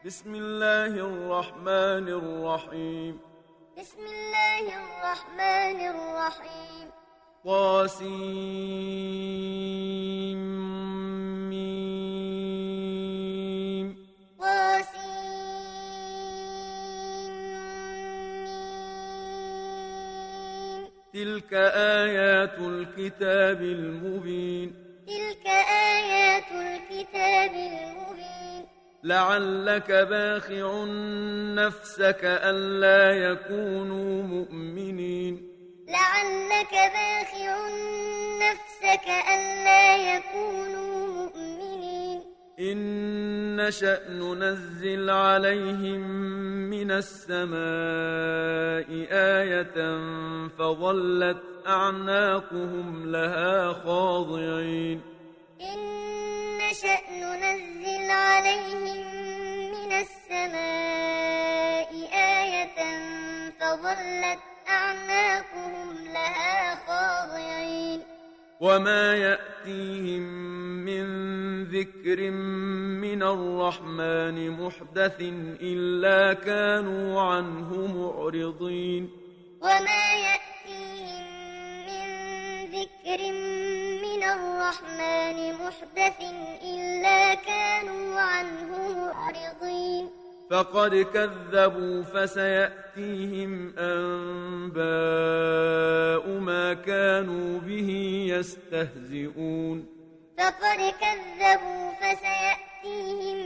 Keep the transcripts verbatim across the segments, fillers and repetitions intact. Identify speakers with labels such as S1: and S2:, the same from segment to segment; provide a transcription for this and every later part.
S1: بسم الله الرحمن الرحيم.
S2: بسم الله الرحمن الرحيم.
S1: طاسيم
S2: طاسيم.
S1: تلك آيات الكتاب المبين.
S2: تلك آيات الكتاب المبين.
S1: لعلك باخع نفسك ألا يكونوا مؤمنين.
S2: لعلك باخع نفسك ألا يكونوا مؤمنين.
S1: إن نشأ ننزل عليهم من السماء آية فظلت أعناقهم لها خاضعين.
S2: إن نشأ ننزل عليهم من السماء آية فظلت أعناقهم لها خاضعين.
S1: وما يأتيهم من ذكر من الرحمن محدث إلا كانوا عنه معرضين.
S2: وما يأتيهم من ذكر من الرحمن محدث إلا كانوا عنه معرضين.
S1: فقد كذبوا فسيأتيهم أنباء ما كانوا به يستهزئون.
S2: فقد كذبوا فسيأتيهم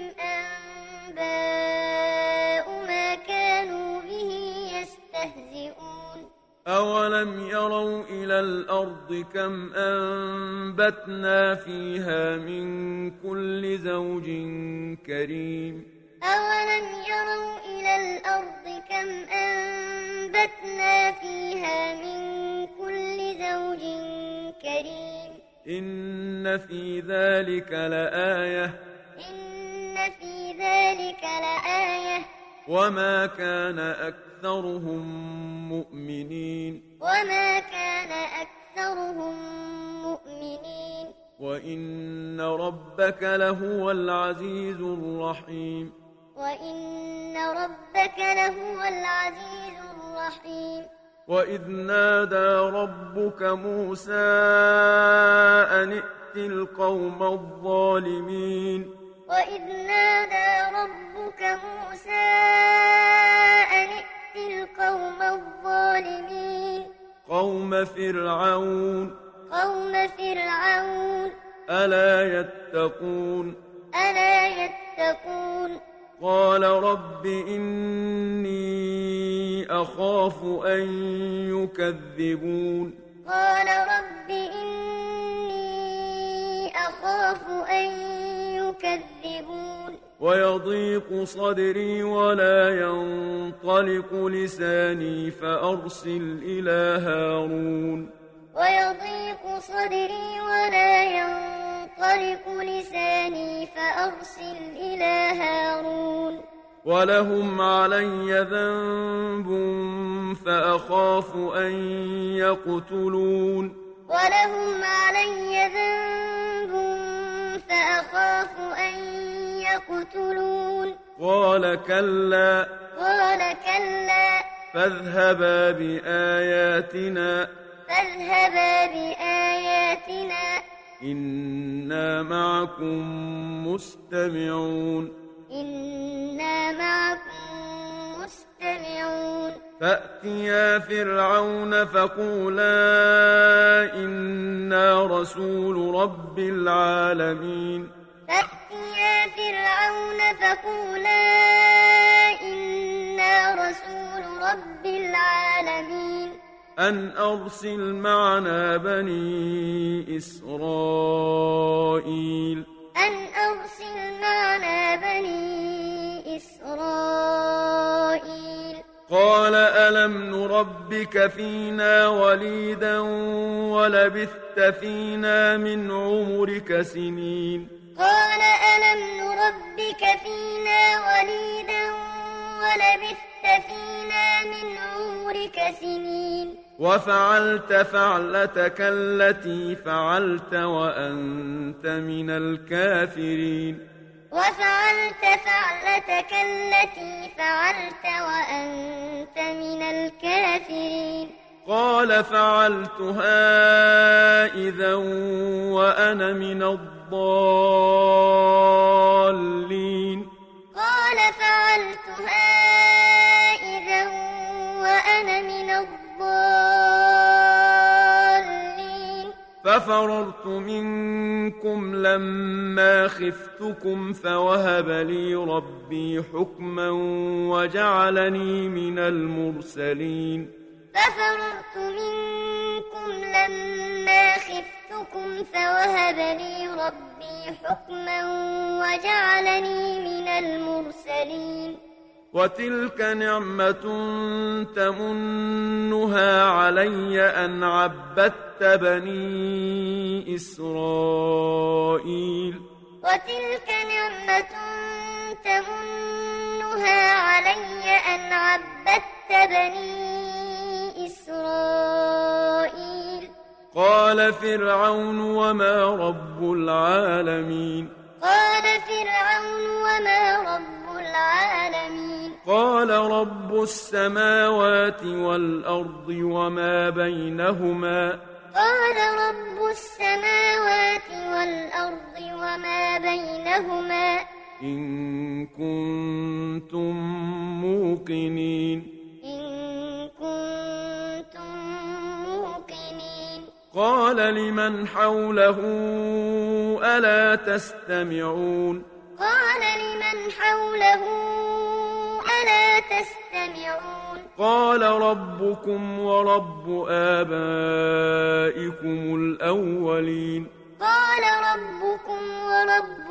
S2: أنباء ما كانوا به يستهزئون.
S1: أولم يروا إلى الأرض كم أنبتنا فيها من كل زوج كريم.
S2: أولم يروا إلى الأرض كم أنبتنا فيها من كل زوج كريم.
S1: إن في ذلك لآية.
S2: إن في ذلك لآية.
S1: وما كان أكثرهم مؤمنين.
S2: وما كان أكثرهم مؤمنين.
S1: وإن ربك لهو العزيز الرحيم.
S2: وإن ربك لهو العزيز الرحيم.
S1: وإذ نادى ربك موسى أن ائت القوم الظالمين.
S2: وإذ نادى ربك موسى أن ائت القوم الظالمين.
S1: قوم فرعون.
S2: قوم فرعون.
S1: ألا يتقون.
S2: ألا يتقون.
S1: قال رب إني أخاف أن يكذبون.
S2: قال رب إني أخاف أن يكذبون.
S1: ويضيق صدري ولا ينطلق لساني فأرسل إلى هارون.
S2: ويضيق صدري ولا ينطلق لساني فأرسل إلى هارون.
S1: ولهم علي ذنب فأخاف أن يقتلون.
S2: ولهم علي ذنب فأخاف أن يقتلون.
S1: قال كلا.
S2: قال كلا.
S1: فاذهبا بآياتنا.
S2: فاذهبا بآياتنا.
S1: إنا معكم مستمعون.
S2: إنا معكم مستمعون.
S1: فأتيا فرعون فقولا إنا رسول رب العالمين.
S2: فأتيا فرعون فقولا إنا رسول رب العالمين.
S1: أن أرسل معنا بني إسرائيل.
S2: أن أرسل معنا بني إسرائيل.
S1: قال ألم نربك فينا وليدا ولبثت فينا من عمرك سنين.
S2: قال ألم نربك فينا وليدا ولبثت فينا من عمرك سنين.
S1: وفعلت فعلتك التي فعلت وأنت من الكافرين.
S2: وفعلت فعلتك التي فعلت وأنت من الكافرين
S1: قال فعلتها إذا وأنا من الضالين
S2: قال فعلتها إذا وأنا من الضالين
S1: ففررت منكم لما خفتكم فوهب لي ربي حكما وجعلني من المرسلين
S2: ففررت منكم لما خفتكم فوهب لي ربي حكما وجعلني من المرسلين
S1: وتلك نعمة تمنها علي أن عبدت بني إسرائيل
S2: وتلك نعمة تمنها علي أن عبدت بني إسرائيل
S1: قال فرعون وما رب العالمين
S2: قال فرعون وما رب العالمين
S1: قال رب السماوات والأرض وما بينهما
S2: قال رب السماوات والأرض وما بينهما
S1: إن كنتم موقنين
S2: إن كنتم موقنين
S1: قال لمن حوله ألا تستمعون
S2: قال لمن حوله ألا تستمعون
S1: قال ربكم ورب آبائكم الأولين
S2: قال ربكم ورب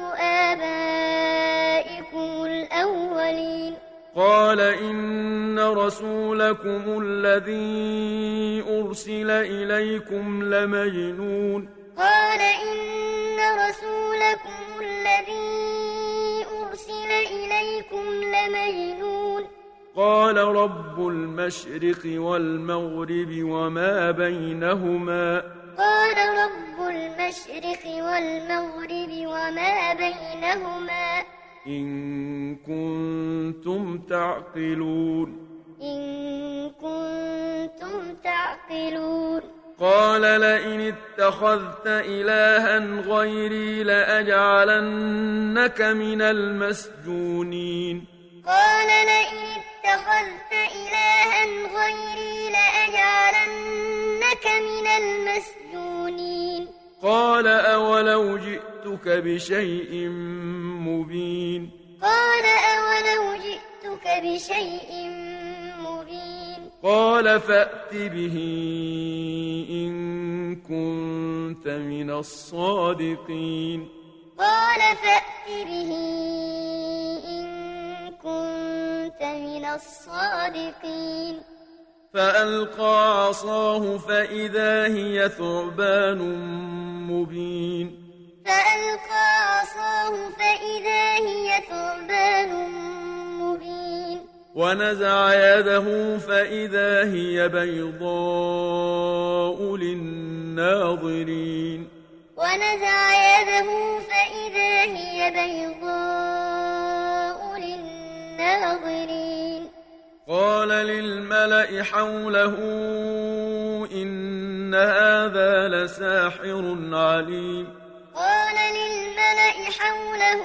S2: آبائكم الأولين
S1: قال إن رسولكم الذي أرسل إليكم لمجنون
S2: قال إن رسولكم الذي أرسل إليكم لمجنون
S1: قال رب المشرق والمغرب وما بينهما
S2: قال رب المشرق والمغرب وما بينهما
S1: إن كنتم تعقلون
S2: إن كنتم تعقلون
S1: قال لئن اتخذت إلها غيري لأجعلنك من المسجونين
S2: قال لئن اتخذت إلها غيري لأجعلنك من المسجونين
S1: قال أولو جئتك بشيء مبين
S2: قال أولو جئتك بشيء مبين
S1: قال فأت به إن كنت من الصادقين
S2: قال فأت به إن كنت من الصادقين
S1: فألقى عصاه فإذا هي ثعبان مبين
S2: فألقى عصاه فإذا هي ثعبان مبين
S1: ونزع يده فإذا هي بيضاء للناظرين
S2: ونزع يده فإذا هي بيضاء للناظرين
S1: قال للملأ حوله إن هذا لساحر عليم
S2: قال للملأ حوله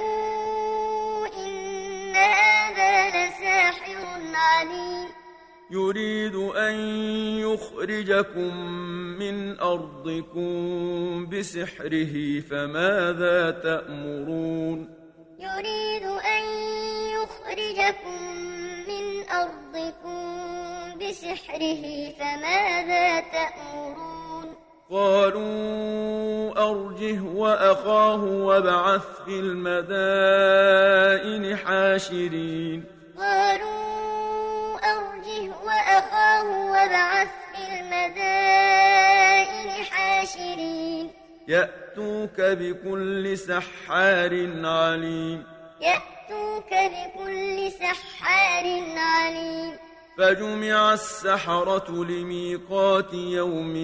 S2: إن هذا لساحر عليم
S1: يريد أن يخرجكم من أرضكم بسحره فماذا تأمرون
S2: يريد أن يخرجكم من أرضكم بسحره فماذا تأمرون
S1: قالوا أرجه وأخاه وابعث في المدائن حاشرين
S2: قالوا أرجه وأخاه وابعث في المدائن حاشرين
S1: يأتوك بكل سحار عليم
S2: يأتوك بكل سحار عليم
S1: فجمع السحرة لميقات يوم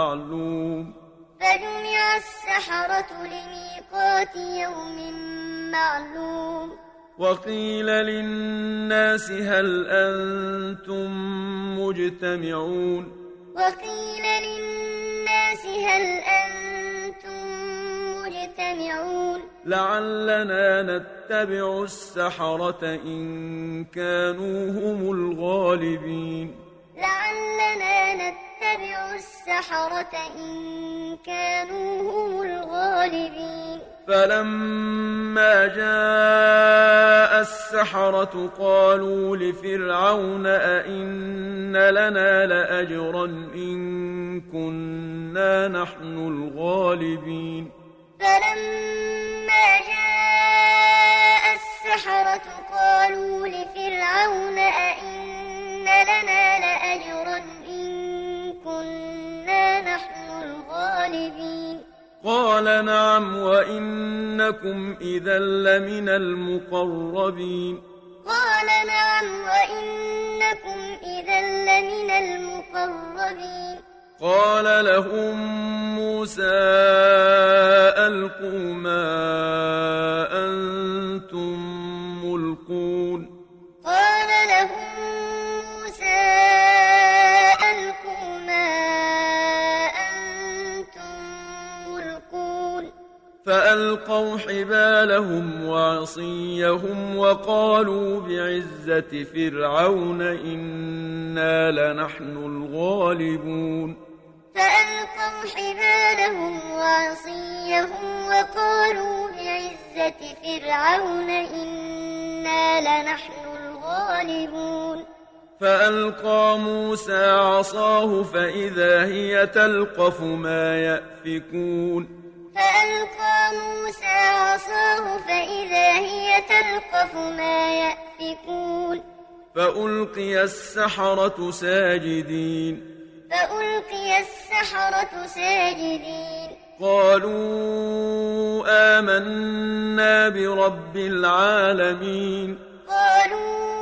S1: معلوم
S2: فجمع السحرة لميقات يوم معلوم
S1: وقيل للناس هل أنتم مجتمعون
S2: وقيل للناس هل أنتم مجتمعون
S1: لعلنا نتبع السحرة إن كانوا هم الغالبين
S2: لعلنا نتبع السحرة إن كانوا هم الغالبين
S1: فلما جاء السحرة قالوا لفرعون أئن لنا لأجرا إن كنا نحن الغالبين
S2: فلما جاء السحرة قالوا لفرعون أئن لنا لأجرا إن كنا نحن الغالبين
S1: قال نعم وإنكم إذا لمن المقربين
S2: قال نعم وإنكم إذا لمن المقربين
S1: قال لهم موسى ألقوا ما أنتم ملقون
S2: قال لهم موسى ألقوا ما أنتم ملقون
S1: فألقوا حبالهم وعصيهم وقالوا بعزة فرعون إنا لنحن الغالبون
S2: فألقوا حبالهم وعصيهم وقالوا بعزة فرعون إنا لنحن الغالبون
S1: فألقى موسى عصاه فإذا هي تلقف ما يأفكون
S2: فألقى موسى عصاه فإذا هي تلقف ما يأفكون
S1: فألقي السحرة ساجدين
S2: فألقي السحرة ساجدين
S1: قالوا آمنا برب العالمين
S2: قالوا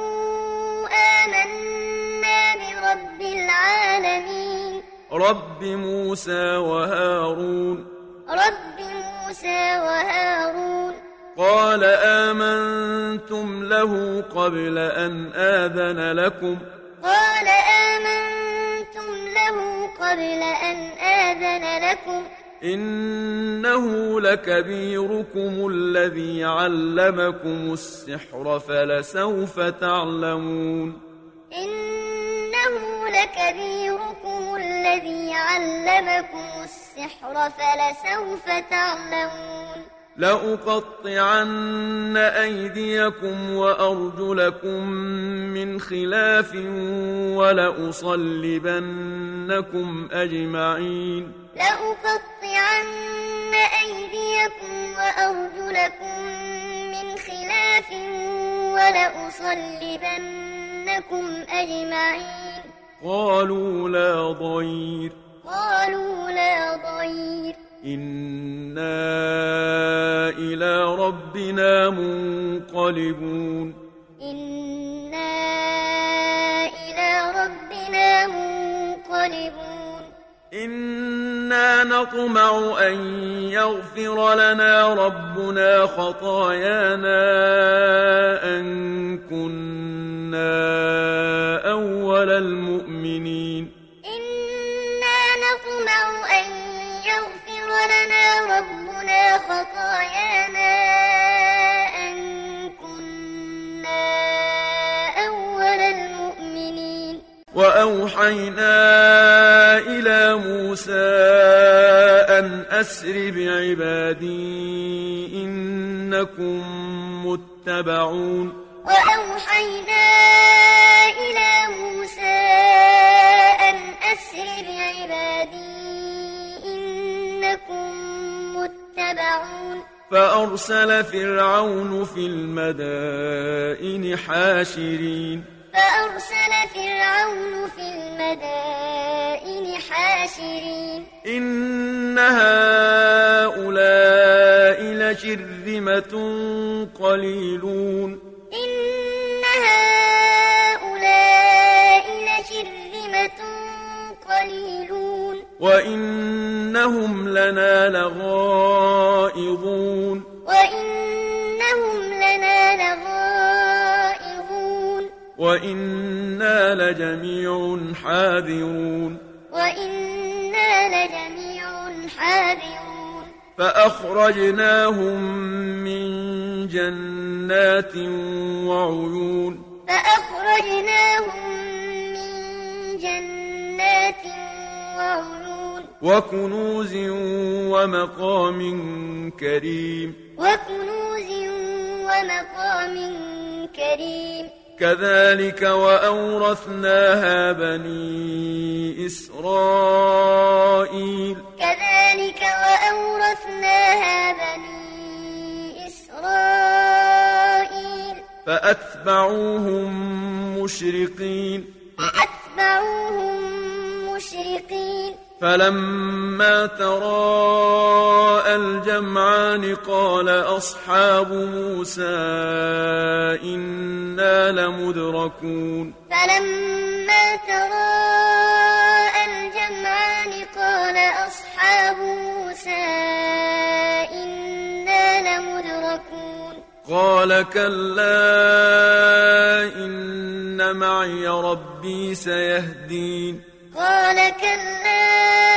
S2: آمنا برب العالمين
S1: رب موسى وهارون
S2: رب موسى وهارون
S1: قال آمنتم له قبل أن آذن لكم
S2: قال آمنتم له قبل أن آذن لكم
S1: إنه لكبيركم الذي علمكم السحر فلسوف تعلمون
S2: إنه لكبيركم الذي علمكم السحر فلسوف تعلمون
S1: لأقطعن أيديكم وأرجلكم من خلاف ولأصلبنكم أجمعين
S2: لأقطعن أيديكم وأرجلكم من خلاف ولأصلبنكم أجمعين
S1: قالوا لا ضير
S2: قالوا لا ضير
S1: إنا إلى ربنا منقلبون
S2: إنا إلى ربنا منقلبون
S1: إنا نطمع أن يغفر لنا ربنا خطايانا أن كنا أول المؤمنين
S2: إنا نطمع أن يغفر لنا ربنا خطايانا أن كنا أول المؤمنين
S1: وأوحينا إلى موسى أن أسر بعبادي إنكم متبعون
S2: وأوحينا إلى موسى أن أسر بعبادي إنكم متبعون
S1: فأرسل فرعون في المدائن حاشرين
S2: فأرسل فرعون في المدائن حاشرين
S1: إن هؤلاء لشرذمة قليلون
S2: إن هؤلاء لشرذمة قليلون
S1: وإنهم لنا لغائظون
S2: وإنهم
S1: وإنا لجميع حاذرون
S2: وإنا لجميع حاذرون
S1: فأخرجناهم من جنات وعيون
S2: فأخرجناهم من جنات وعيون
S1: وكنوز ومقام كريم
S2: وكنوز ومقام كريم
S1: كذلك وأورثناها بني إسرائيل
S2: كذلك وأورثناها بني إسرائيل
S1: فأتبعوهم مشرقين
S2: فأتبعوهم مشرقين
S1: فلما تراءى الجمعان قال أصحاب موسى إنا لمدركون
S2: فلما تراءى الجمعان قال أصحاب موسى إنا لمدركون
S1: قال كلا إن معي ربي سيهدين
S2: قال كلا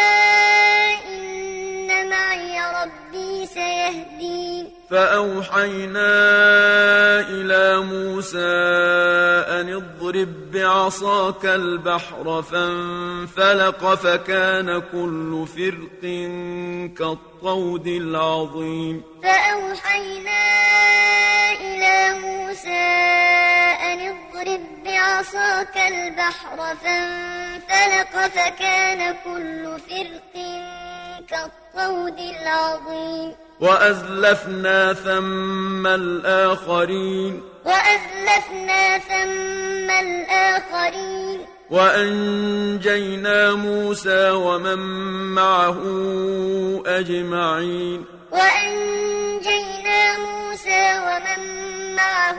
S2: إن معي ربي سيهدين
S1: فأوحينا إلى موسى أن اضرب بعصاك البحر فانفلق فكان كل فرق كالطود العظيم
S2: فأوحينا إلى موسى أن اضرب بعصاك البحر فانفلق فكان كل فرق كالطود العظيم
S1: وأزلفنا ثم الآخرين
S2: وأزلفنا ثم الآخرين
S1: وأنجينا موسى ومن معه أجمعين
S2: وأنجينا موسى ومن معه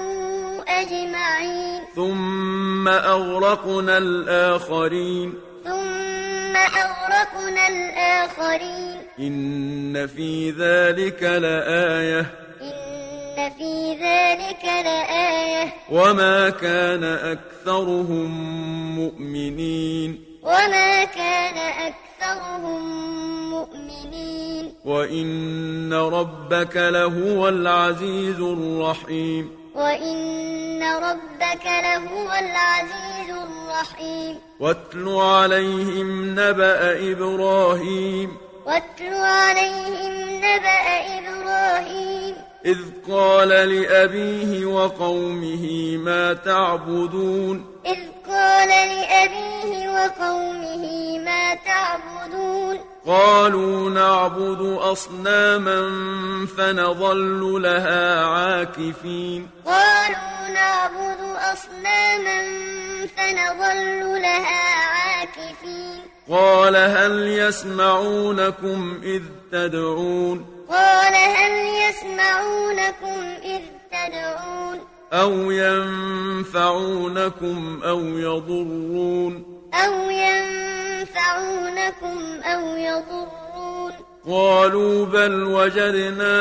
S2: أجمعين
S1: ثم أغرقنا الآخرين
S2: ثم أغرقنا الآخرين
S1: إن في ذلك لآية
S2: إن في ذلك لآية
S1: وما كان أكثرهم مؤمنين
S2: وما كان أكثرهم مؤمنين
S1: وإن ربك لهو العزيز الرحيم
S2: وإن ربك لهو العزيز الرحيم
S1: واتل عليهم نبأ إبراهيم
S2: واتل عليهم نبأ إبراهيم
S1: إذ قال لأبيه وقومه ما تعبدون
S2: إذ قال لأبيه وقومه ما تعبدون
S1: قالوا نعبد أصناما فنظل لها عاكفين
S2: قالوا نعبد أصناما فنظل لها عاكفين
S1: قال هل يسمعونكم إذ تدعون
S2: قال هل يسمعونكم إذ تدعون
S1: أو ينفعونكم أو يضرون
S2: أو ينفعونكم أو يضرون
S1: قالوا بل وجدنا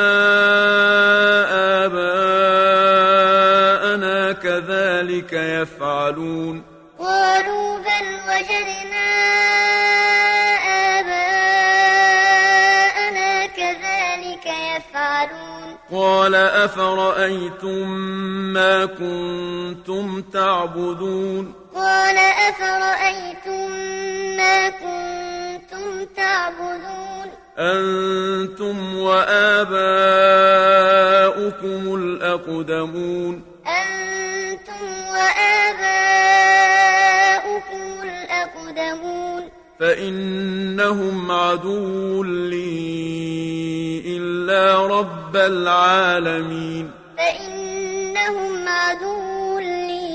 S1: آباءنا كذلك يفعلون
S2: قالوا بل وجدنا آباءنا كذلك يفعلون
S1: قال أفرأيتم ما كنتم تعبدون
S2: قال أفرأيتم ما كنتم تعبدون
S1: أنتم وآباؤكم الأقدمون
S2: أنتم وآباؤكم الأقدمون
S1: فإنهم عدو لي إلا رب العالمين
S2: فإنهم عدو لي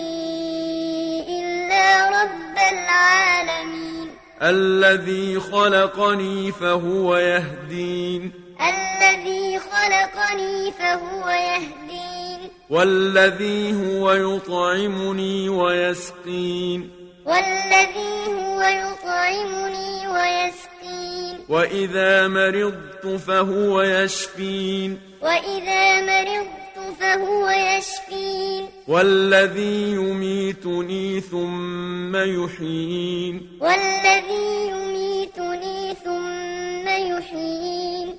S2: إلا رب العالمين
S1: الذي خلقني فهو يهدين
S2: الذي خلقني فهو يهدين
S1: والذي هو يطعمني ويسقين
S2: والذي هو يطعمني ويسقين
S1: وإذا مرضت فهو يشفين
S2: وإذا مرضت فهو يشفين
S1: والذي يميتني ثم يحيين
S2: والذي يميتني ثم يحيين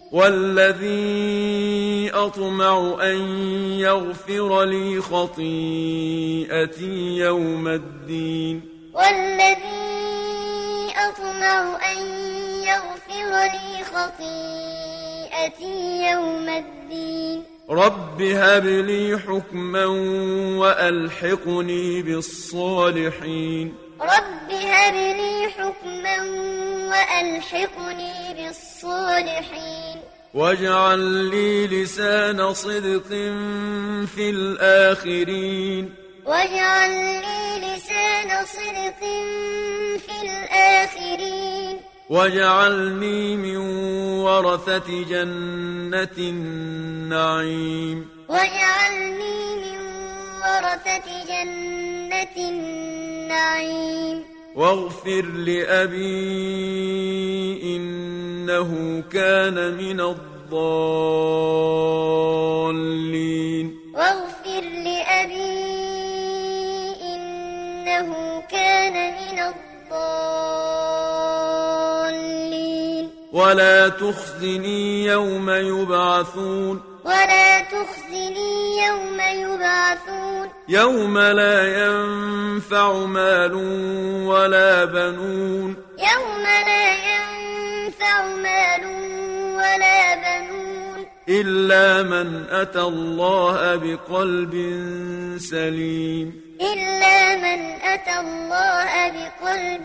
S1: والذي أطمع أن يغفر لي خطيئتي يوم الدين
S2: والذي أطمع أن يغفر لي خطيئتي يوم الدين
S1: رب هب لي حكما وألحقني بالصالحين
S2: رب هب لي حكما وألحقني بالصالحين
S1: واجعل لي لسان صدق في الآخرين
S2: واجعل لي لسان صدق في الآخرين
S1: واجعلني من ورثة جنة النعيم
S2: واجعلني من ورثة جنة النعيم
S1: واغفر لأبي إنه كان من الضالين
S2: واغفر لأبي إنه كان من الضالين
S1: ولا تخزني يوم يبعثون
S2: ولا تخزني يوم يبعثون
S1: يوم لا ينفع مال ولا بنون
S2: يوم لا ينفع مال ولا بنون
S1: إلا من أتى الله بقلب سليم
S2: إلا من أتى الله بقلب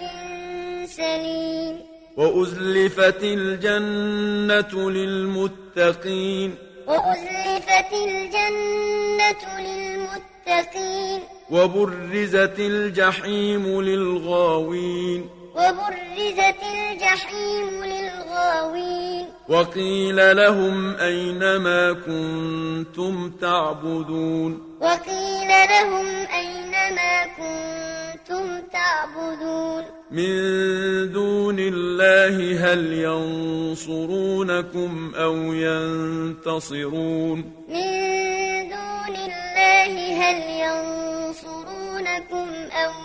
S2: سليم
S1: وأزلفت الجنة للمتقين
S2: وأزلفت الجنة للمتقين
S1: وبرزت الجحيم للغاوين
S2: وبرزت الجحيم للغاوين
S1: وقيل لهم أين ما كنتم تعبدون
S2: وقيل لهم أين ما كنتم تعبدون
S1: من دون الله هل ينصرونكم أو ينتصرون
S2: من دون الله هل ينصرونكم أو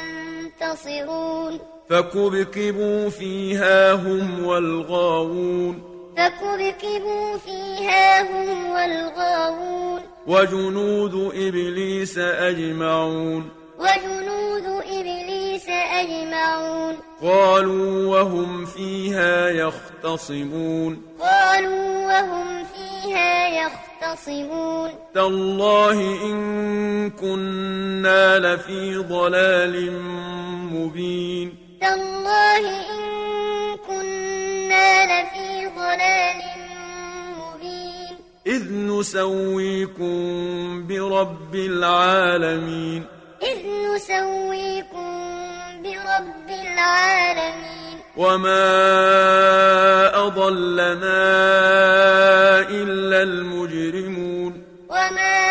S2: ينتصرون
S1: فكبكبوا فيها هم والغاوون
S2: فكبكبوا فيها هم والغاوون
S1: وجنود إبليس أجمعون
S2: وجنود إبليس أجمعون
S1: قالوا وهم فيها يختصمون
S2: قالوا وهم فيها يختصمون
S1: تالله إن كنا لفي ضلال مبين
S2: تالله إن كنا لفي ضلال مبين
S1: إذ نسويكم برب العالمين
S2: إذ نسويكم برب العالمين
S1: وما أضلنا إلا المجرمون
S2: وما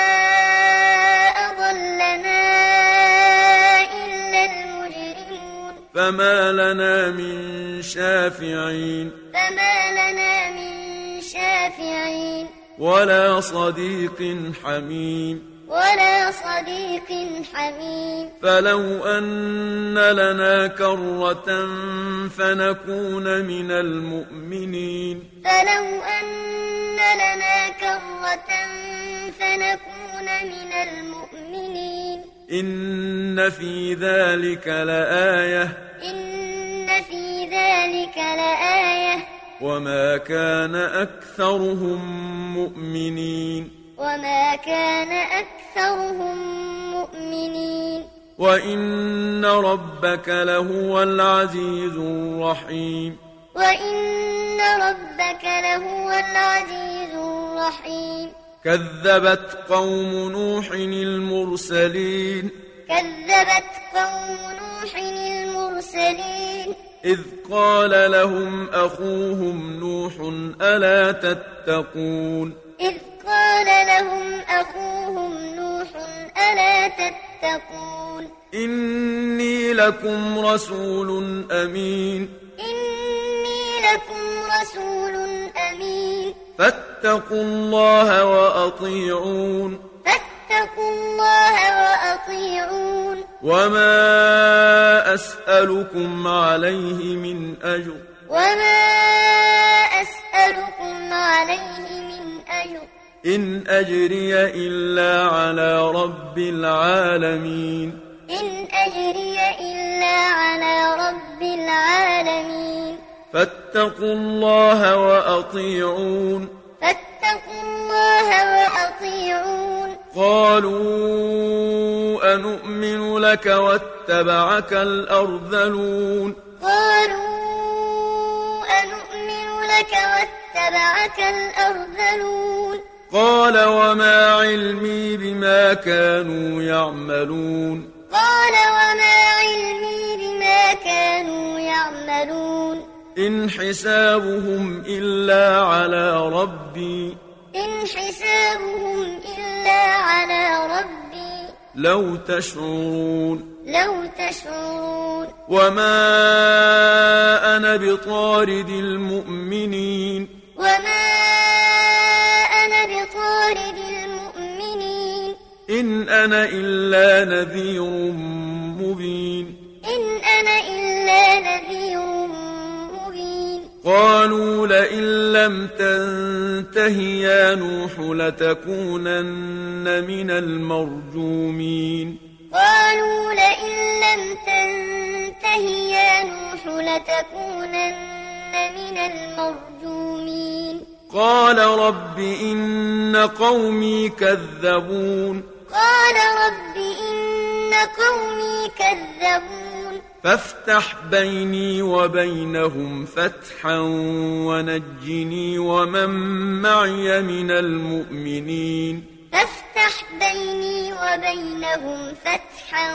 S2: أضلنا إلا المجرمون
S1: فما لنا من شافعين
S2: فما لنا من شافعين
S1: ولا صديق حميم
S2: ولا صديق حميم
S1: فلو أن لنا كرة فنكون من المؤمنين
S2: فلو أن لنا كرة فنكون من المؤمنين
S1: إن في ذلك لآية
S2: إن في ذلك لآية
S1: وما كان أكثرهم مؤمنين
S2: وما كان أكثرهم مؤمنين
S1: وإن ربك لهو العزيز الرحيم
S2: وإن ربك لهو العزيز الرحيم
S1: كذبت قوم نوح المرسلين
S2: كذبت قوم نوح المرسلين
S1: إذ قال لهم أخوهم نوح ألا تتقون
S2: إذ قال لهم أخوهم نوح ألا تتقون
S1: إني لكم رسول أمين
S2: إني لكم رسول أمين
S1: فاتقوا فاتقوا الله وأطيعون
S2: فاتقوا الله وأطيعون
S1: وما أسألكم عليه من أجر
S2: وما أسألكم عليه من أجر
S1: إن أجري إلا على رب العالمين
S2: إن أجري إلا على رب العالمين
S1: فاتقوا الله وأطيعون
S2: فاتقوا الله وأطيعون
S1: قالوا أنؤمن لك واتبعك الأرذلون
S2: قالوا أنؤمن لك واتبعك الأرذلون
S1: قال وما علمي بما كانوا يعملون
S2: قال وما علمي بما كانوا يعملون
S1: إن حسابهم إلا على ربي
S2: إن حسابهم إلا على ربي
S1: لو تشعرون
S2: لو تشعرون
S1: وما أنا بطارد المؤمنين
S2: وما أنا بطارد المؤمنين
S1: إن أنا إلا نذير مبين
S2: إن أنا إلا نذير مبين
S1: قالوا لئن لم تنته يا نوح لتكونن من المرجومين
S2: قالوا لئن لم تنته يا نوح لتكونن من المرجومين
S1: قال رب إن قومي كذبون
S2: قال رب إن قومي كذبون
S1: فافتح بيني وبينهم فتحا ونجني ومن معي من المؤمنين
S2: فافتح بيني وبينهم فتحا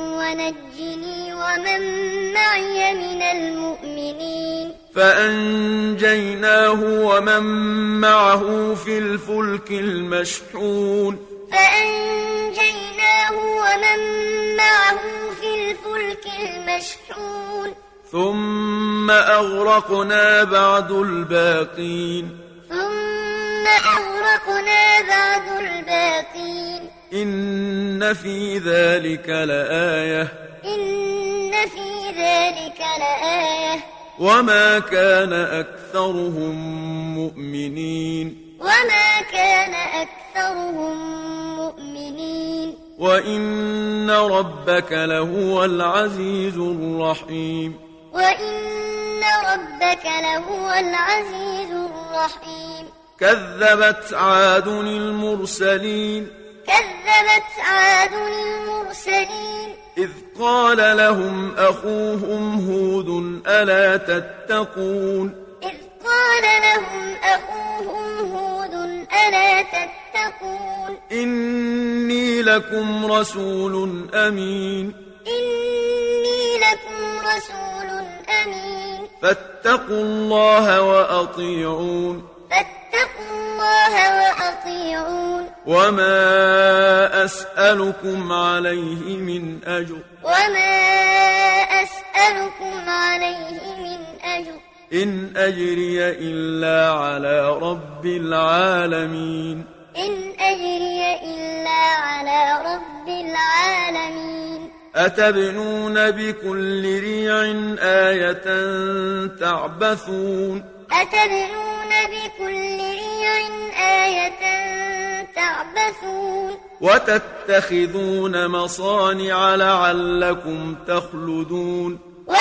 S2: ونجني ومن معي من المؤمنين
S1: فأنجيناه ومن معه في الفلك المشحون
S2: فأنجيناه ومن معه في الفلك المشحون
S1: ثم أغرقنا بعد الباقين
S2: ثم أغرقنا بعد الباقين
S1: إن في ذلك لآية
S2: إن في ذلك لآية
S1: وما كان أكثرهم مؤمنين
S2: وما كان أكثرهم مؤمنين
S1: وإن ربك لهو العزيز الرحيم
S2: وإن ربك لهو العزيز الرحيم
S1: كذبت عاد المرسلين
S2: كذبت عاد المرسلين
S1: إذ قال لهم أخوهم هود ألا تتقون
S2: إذ قال لهم أخوهم هود ألا تتقون
S1: إني لكم رسول أمين
S2: إني لكم رسول أمين
S1: فاتقوا الله وأطيعون
S2: فاتقوا الله وأطيعون
S1: وما أسألكم عليه من أجر
S2: وما أسألكم عليه من أجر
S1: إن أجري إلا على رب العالمين
S2: إن أجري إلا على رب العالمين
S1: أتبنون بكل ريع آية تعبثون
S2: أتبنون بكل ريع آية تعبثون
S1: وتتخذون مصانع لعلكم تخلدون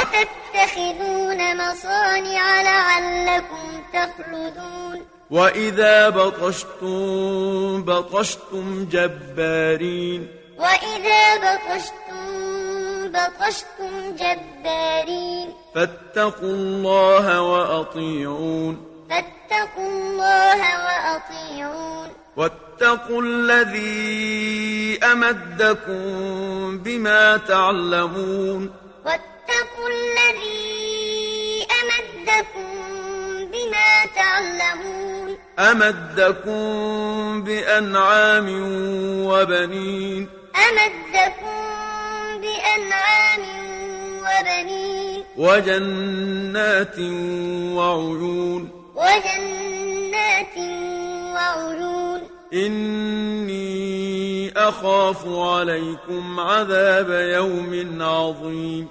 S2: وتتخذون مصانع لعلكم تخلدون
S1: وإذا بطشتم بطشتم جبارين
S2: وإذا بطشتم بطشتم جبارين
S1: فاتقوا الله وأطيعون
S2: فاتقوا الله وأطيعون
S1: واتقوا الذي أمدكم بما تعلمون
S2: واتقوا الذي أمدكم بما تعلمون
S1: أمدكم بأنعام وبنين
S2: أمدكم بأنعام وبنين
S1: وجنات وعيون
S2: وجنات وعيون
S1: إني أخاف عليكم عذاب يوم عظيم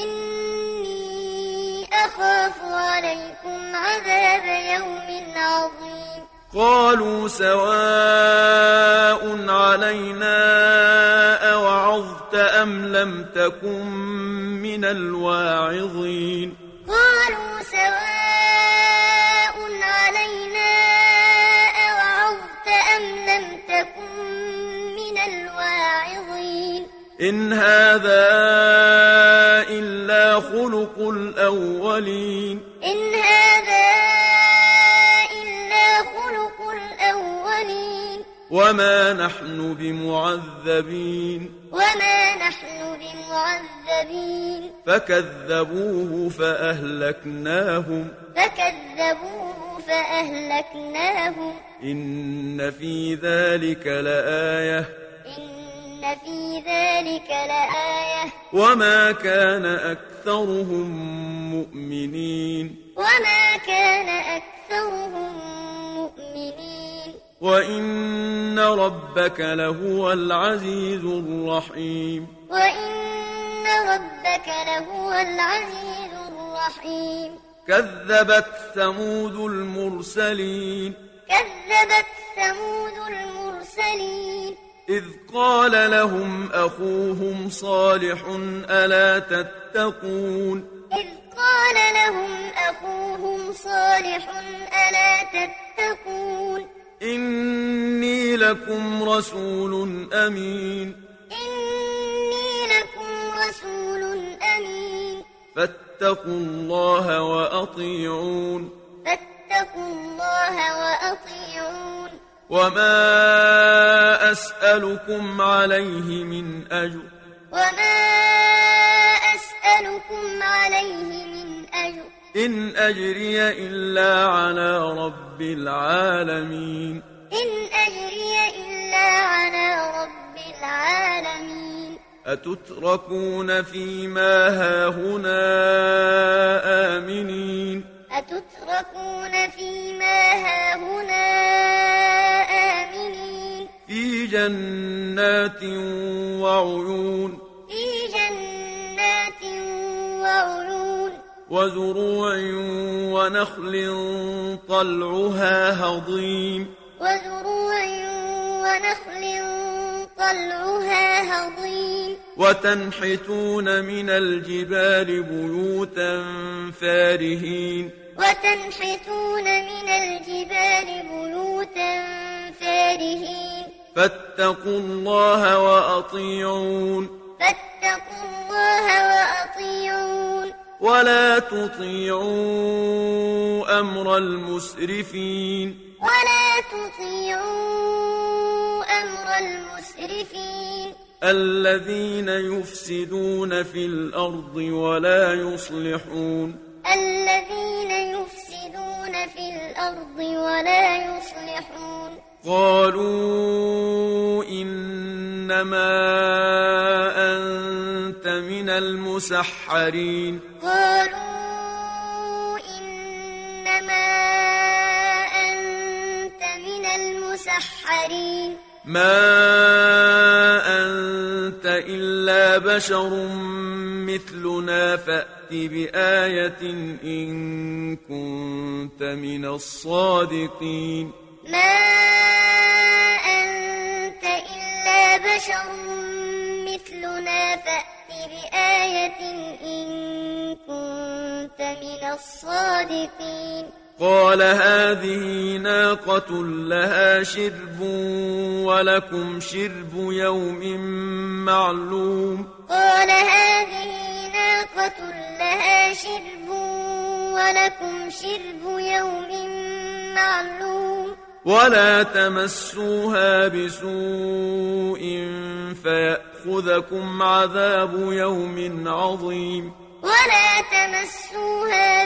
S2: إني أخاف عليكم عذاب يوم عظيم
S1: قالوا سواء علينا أوعظت أم لم تكن من الواعظين
S2: قالوا سواء علينا أوعظت أم لم تكن من الواعظين
S1: إن هذا إلا خلق الأولين
S2: إن هذا إلا خلق الأولين
S1: وما نحن بمعذبين
S2: وما نحن بمعذبين
S1: فكذبوه فأهلكناهم
S2: فكذبوه فأهلكناهم
S1: إن في ذلك لآية
S2: إن في ذلك لآية
S1: وما كان أكثرهم مؤمنين
S2: وما كان أكثرهم مؤمنين
S1: وإن ربك لهو العزيز الرحيم
S2: وإن ربك لهو العزيز الرحيم
S1: كذبت ثمود المرسلين
S2: كذبت ثمود المرسلين
S1: إذ قال لهم أخوهم صالح ألا تتقون
S2: إذ قال لهم أخوهم صالح ألا تتقون
S1: إني لكم رسول أمين
S2: إني لكم رسول أمين
S1: فاتقوا الله وأطيعون
S2: فاتقوا الله وأطيعون
S1: وما أسألكم عليه من أجر
S2: وما أسألكم عليه من أجر
S1: إن أجري إلا على رب العالمين
S2: إن أجري إلا على رب العالمين
S1: أتتركون فيما هاهنا آمنين
S2: أتتركون فيما هاهنا آمنين
S1: في جنات وعيون
S2: في جنات وعيون
S1: وزروع ونخل طلعها هضيم
S2: وزروع ونخل طلعها هضيم
S1: وتنحتون من الجبال بيوتا فارهين
S2: وتنحتون من الجبال بيوتا فارهين
S1: فاتقوا الله وأطيعون
S2: فاتقوا الله وأطيعون
S1: ولا تطيعوا أمر المسرفين
S2: ولا تطيعوا أمر المسرفين
S1: الذين يفسدون في الأرض ولا يصلحون
S2: الذين يفسدون في الأرض ولا يصلحون
S1: قالوا إنما أنت من المسحرين
S2: قالوا إنما أنت من المسحرين
S1: ما أنت إلا بشر مثلنا فأت بآية إن كنت من الصادقين
S2: ما أنت إلا بشر مثلنا فأت بآية إن كنت من الصادقين
S1: قال هذه ناقة لها شرب ولكم شرب يوم معلوم
S2: قال هذه ناقة لها شرب ولكم شرب يوم معلوم
S1: ولا تمسوها بسوء فيأخذكم عذاب يوم عظيم
S2: ولا تمسوها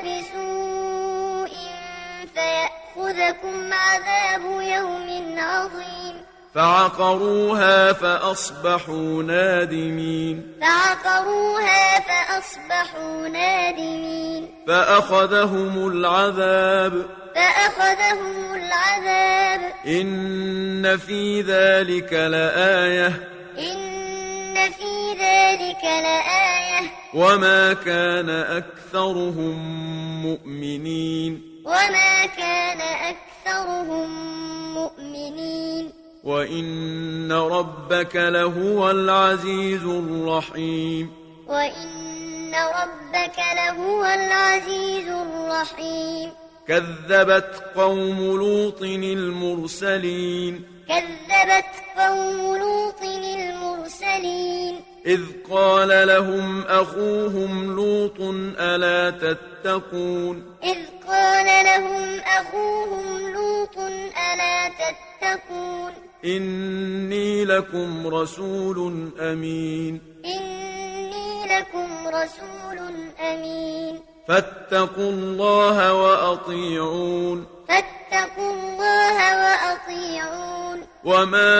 S2: بسوء فيأخذكم عذاب يوم عظيم
S1: فعقروها فأصبحوا نادمين
S2: فعقروها فأصبحوا نادمين
S1: فأخذهم العذاب
S2: فأخذهم العذاب
S1: إن في ذلك لآية
S2: إن في ذلك لآية
S1: وما كان أكثرهم مؤمنين
S2: وما كان أكثرهم مؤمنين
S1: وإن ربك لهو العزيز الرحيم
S2: وإن ربك لهو العزيز الرحيم
S1: كذبت قوم لوط المرسلين
S2: كذبت قوم لوط المرسلين
S1: إذ قال لهم أخوهم لوط ألا تتقون
S2: إذ قال لهم أخوهم لوط ألا تتقون
S1: إني لكم رسول أمين
S2: إني لكم رسول أمين
S1: فاتقوا الله وأطيعون
S2: فاتقوا الله وأطيعون
S1: وما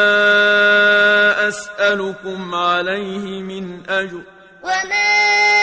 S1: أسألكم عليه من أجر
S2: وما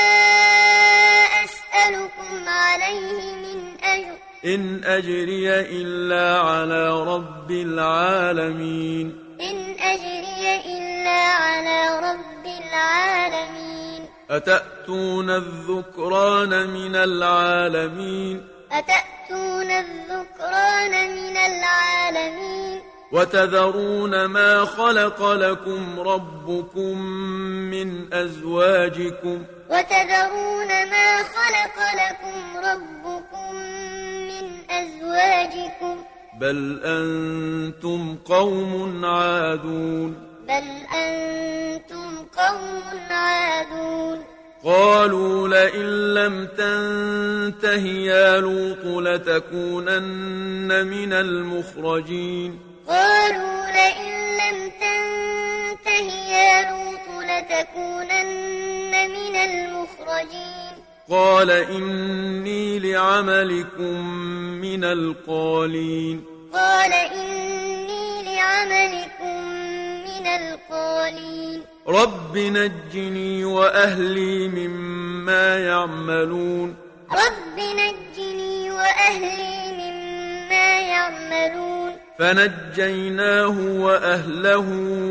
S2: أسألكم عليه من أجر
S1: إن أجري إلا على رب العالمين
S2: إن أجري إلا على رب العالمين
S1: أتأتون الذكران من العالمين
S2: أتأتون الذكران من العالمين
S1: وتذرون ما خلق لكم ربكم من أزواجكم
S2: وتذرون ما خلق لكم ربكم من أزواجكم
S1: بل أنتم قوم عادون
S2: بل أنتم قوم عادون
S1: قالوا لئن لم تنته يا لوط لتكونن من المخرجين
S2: قالوا لئن لم تنته يا لوط لتكونن من المخرجين
S1: قال إني لعملكم من القالين
S2: قال إني لعملكم من القالين
S1: رب نجني وأهلي مما يعملون
S2: رب نجني وأهلي مما يعملون
S1: فنجيناه وأهله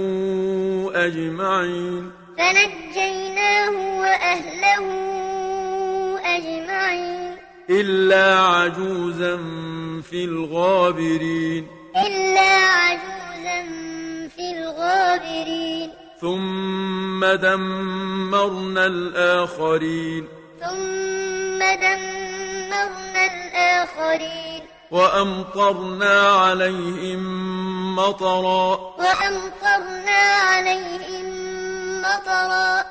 S1: أجمعين
S2: فنجيناه وأهله أجمعين
S1: إلا عجوزا في الغابرين
S2: إلا عجوزا في الغابرين
S1: ثم دمرنا الآخرين
S2: ثم دمرنا الآخرين
S1: وأمطرنا عليهم مطرا
S2: وأمطرنا عليهم مطرا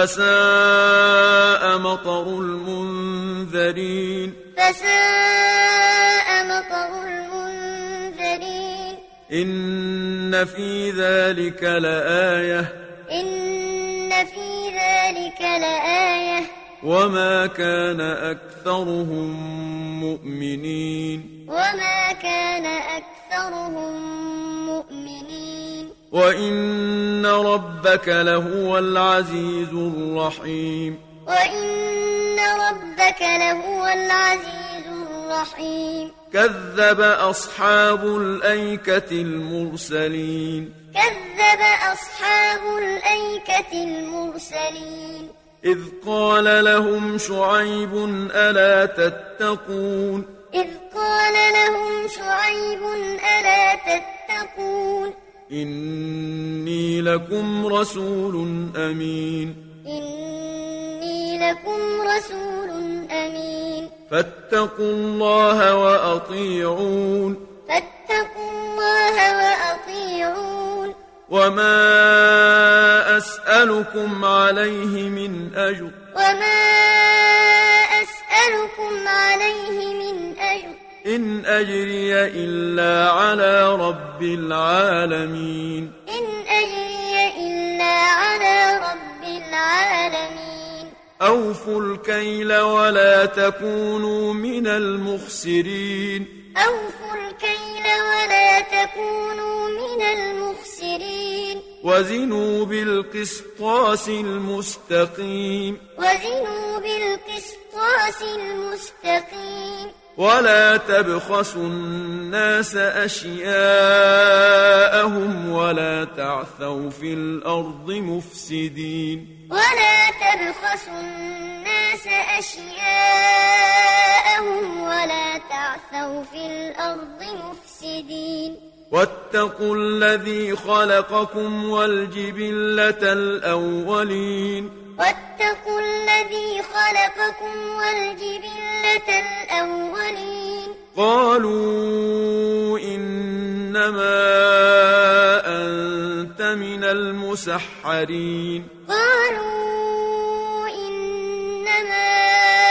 S1: فساء مطر المنذرين
S2: فساء مطر المنذرين
S1: إن في ذلك لآية
S2: إن في ذلك لآية
S1: وما كان أكثرهم مؤمنين
S2: وما كان أكثرهم مؤمنين
S1: وإن ربك لهو العزيز الرحيم
S2: وإن ربك لهو العزيز الرحيم
S1: كذب أصحاب الأيكة المرسلين
S2: كذب أصحاب الأيكة المرسلين
S1: إذ قال لهم شعيب ألا تتقون
S2: إذ قال لهم شعيب ألا تتقون
S1: إني لكم رسول أمين
S2: إني لكم رسول أمين
S1: فاتقوا الله وأطيعون
S2: فاتقوا الله وأطيعون
S1: وما أسألكم عليه من أجر
S2: وما أسألكم عليه من أجر
S1: إن أجري إلا على رب العالمين
S2: إن أجري إلا على رب العالمين
S1: أوفوا الكيل ولا تكونوا من المخسرين
S2: أوفوا الكيل ولا تكونوا من المخسرين
S1: وزنوا بالقسطاس المستقيم
S2: وزنوا بالقسطاس المستقيم
S1: ولا تبخسوا الناس أشياءهم ولا تعثوا في الأرض مفسدين
S2: ولا تبخسوا الناس أشياءهم ولا تعثوا في الأرض مفسدين
S1: واتقوا الذي خلقكم والجبلة الأولين
S2: واتقوا الذي خلقكم والجبلة الأولين
S1: قالوا إنما أنت من المسحرين
S2: قالوا إنما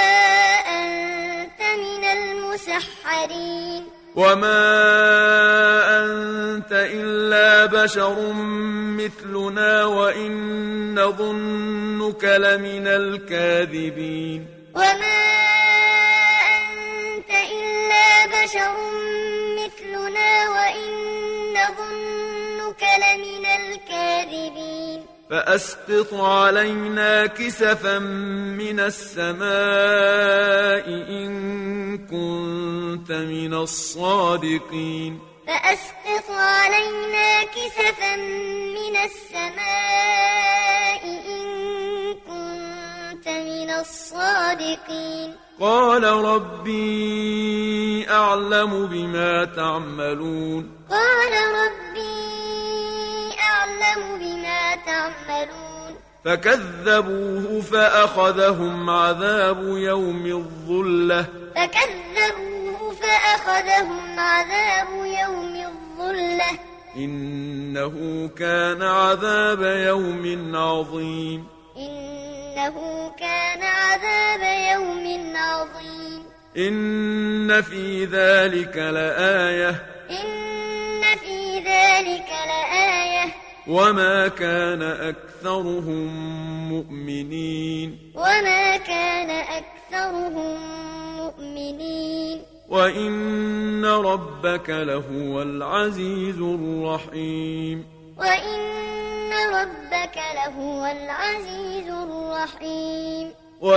S2: أنت من المسحرين
S1: وما أنت إلا بشر مثلنا وإن نظنك لمن الكاذبين
S2: وما أنت إلا بشر مثلنا وإن نظنك لمن الكاذبين
S1: فأسقط علينا كسفا من السماء إن كنت من الصادقين
S2: فأسقط علينا كسفا من السماء إن كنت من الصادقين
S1: قال ربي أعلم بما تعملون
S2: قال ربي أعلم بما تعملون
S1: فكذبوه فأخذهم عذاب يوم الظلة
S2: فكذبوه فأخذهم عذاب يوم الظلة
S1: إنه كان عذاب يوم عظيم
S2: إنه كان عذاب يوم عظيم
S1: إن في ذلك لآية
S2: إن في ذلك لآية
S1: وما كان أكثرهم مؤمنين
S2: وما كان أكثرهم مؤمنين
S1: وإن ربك لهو العزيز الرحيم
S2: وإن ربك لهو العزيز الرحيم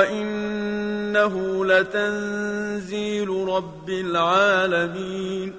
S1: وإنه لتنزيل رب العالمين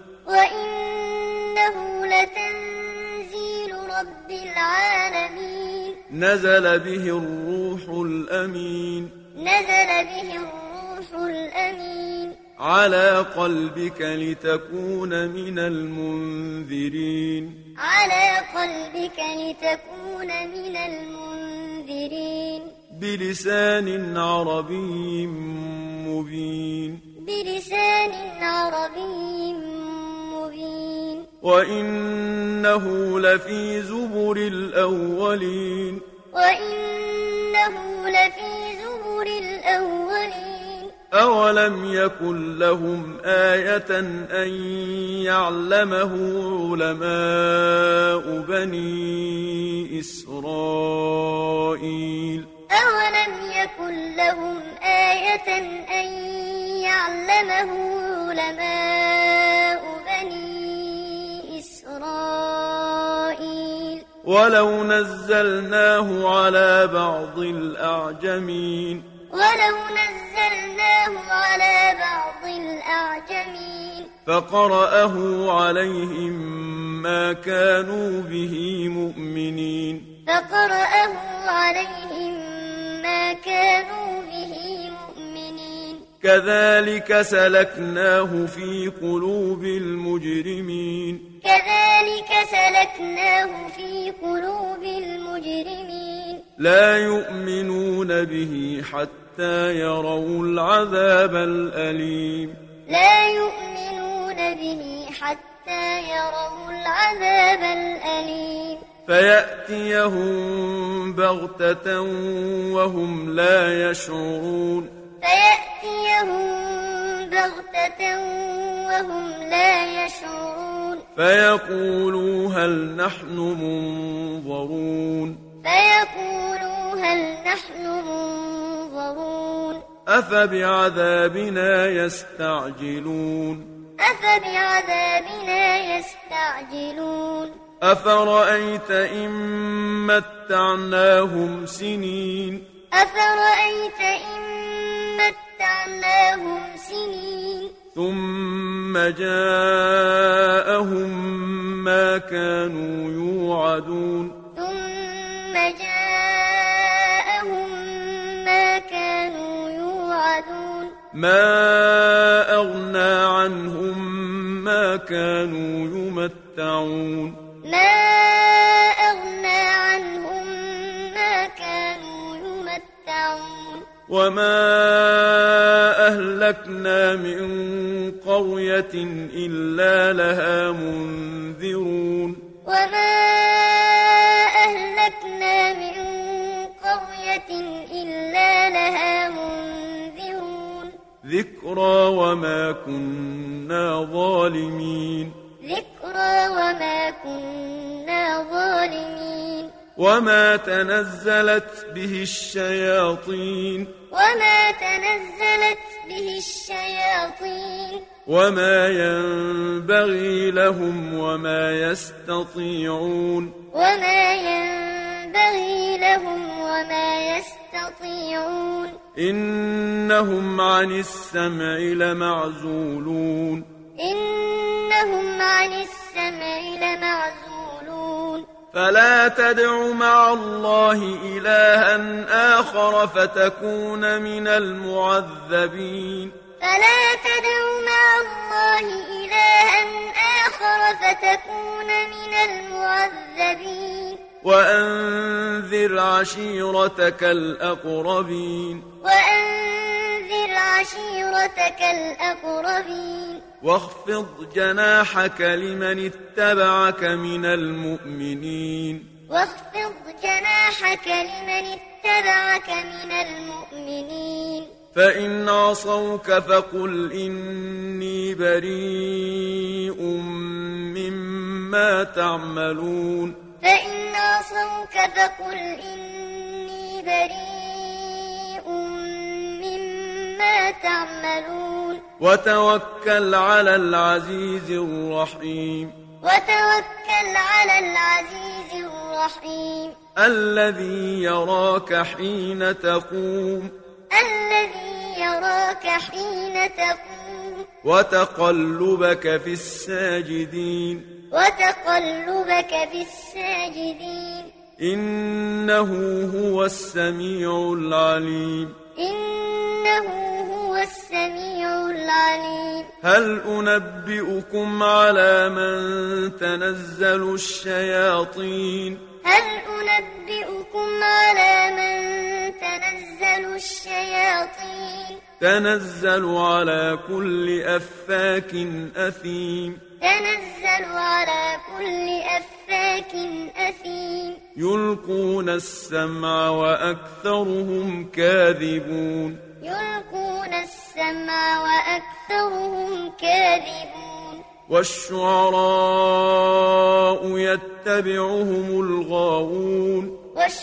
S2: وإنه لتنزيل رب العالمين
S1: نزل به الروح الأمين
S2: نزل به الروح الأمين
S1: على قلبك لتكون من المنذرين
S2: على قلبك لتكون من المنذرين
S1: بلسان عربي مبين
S2: بلسان عربي مبين
S1: وإنه لفي زبر الأولين
S2: وإنه لفي زبر الأولين
S1: أولم يكن لهم آية أن يعلمه علماء بني إسرائيل
S2: أولم يكن لهم آية أن يعلمه علماء بني إسرائيل
S1: ولو نزلناه على بعض الأعجمين
S2: ولو نزلناه على بعض الأعجمين
S1: فقرأه عليهم ما كانوا به مؤمنين
S2: فقرأه عليهم ما كانوا به مؤمنين
S1: كذلك سلكناه في قلوب المجرمين
S2: كذلك سلكناه في قلوب المجرمين
S1: لا يؤمنون به حتى يروا العذاب الأليم
S2: لا يؤمنون به حتى يروا العذاب الأليم
S1: فيأتيهم بغتة وهم لا يشعرون
S2: فيأتيهم بغتة وهم لا يشعرون
S1: فيقولوا هل نحن منظرون
S2: فيقولوا هل نحن منظرون
S1: أفبعذابنا يستعجلون
S2: أفبعذابنا يستعجلون
S1: أفرأيت إن متعناهم سنين
S2: أفرأيت إن متعناهم سنين
S1: ثم جاءهم ما كانوا يوعدون
S2: ثم جاءهم ما كانوا يوعدون
S1: ما أغنى عنهم ما كانوا يمتعون
S2: ما أغنى عنهم ما كانوا يمتعون
S1: وما أهلكنا من قرية إلا لها منذرون
S2: وما أهلكنا من قرية إلا لها منذرون
S1: ذكرى وما كنا ظالمين
S2: ذكرى وما كنا ظالمين
S1: وما تنزلت به الشياطين
S2: وما تنزلت به الشياطين
S1: وما ينبغي لهم وما يستطيعون
S2: وما ينبغي لهم وما يستطيعون
S1: إنهم عن السمع لمعزولون
S2: إنهم عن السمع لمعزولون
S1: فلا تدع مع الله إلها آخر فتكون من المعذبين
S2: فلا تدع مع الله إلها آخر فتكون من المعذبين
S1: وأنذر عشيرتك الأقربين
S2: وأنذر عشيرتك الأقربين
S1: واخفض جناحك لمن اتبعك من المؤمنين
S2: واخفض جناحك لمن اتبعك من المؤمنين
S1: فإن عصوك فقل إني بريء مما تعملون
S2: فإن عصوك فقل إني بريء مما تعملون
S1: وتوكل على العزيز الرحيم
S2: وتوكل على العزيز الرحيم
S1: الذي يراك حين تقوم
S2: الذي يراك حين تقوم
S1: وتقلبك في الساجدين
S2: وتقلبك في الساجدين
S1: إنه هو السميع العليم
S2: إنه هو السميع العليم
S1: هل أنبئكم على من تنزل الشياطين
S2: هل أنبئكم على من تنزل الشياطين
S1: تنزل على كل أفاك أثيم
S2: تنزل على كل أفاك أثيم
S1: يلقون السمع وأكثرهم كاذبون
S2: يلقون السمع وأكثرهم كاذبون
S1: والشعراء يتبعهم الغاوون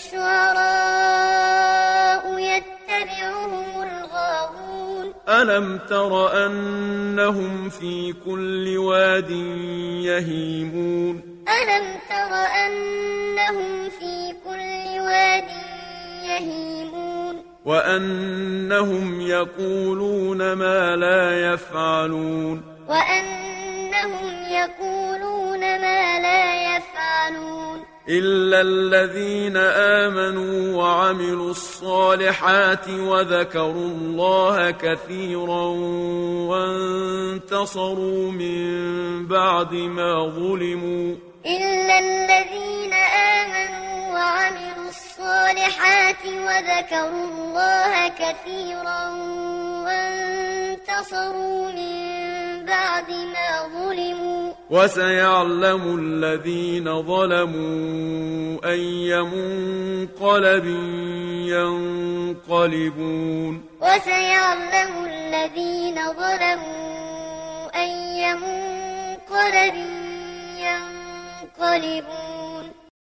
S2: والشعراء يتبعهم الغاوون
S1: ألم تر أنهم في كل واد يهيمون
S2: ألم تر أنهم في كل واد يهيمون
S1: وأنهم يقولون ما لا يفعلون
S2: وأنهم يقولون ما لا يفعلون
S1: إلا الذين آمنوا وعملوا الصالحات وذكروا الله كثيرا وانتصروا من بعد ما ظلموا
S2: إلا الذين آمنوا وعملوا الصالحات وذكروا الله كثيرا وانتصروا من بعد ما ظلموا
S1: وسيعلم الذين ظلموا أي منقلب ينقلبون
S2: وسيعلم الذين ظلموا أي منقلب ينقلبون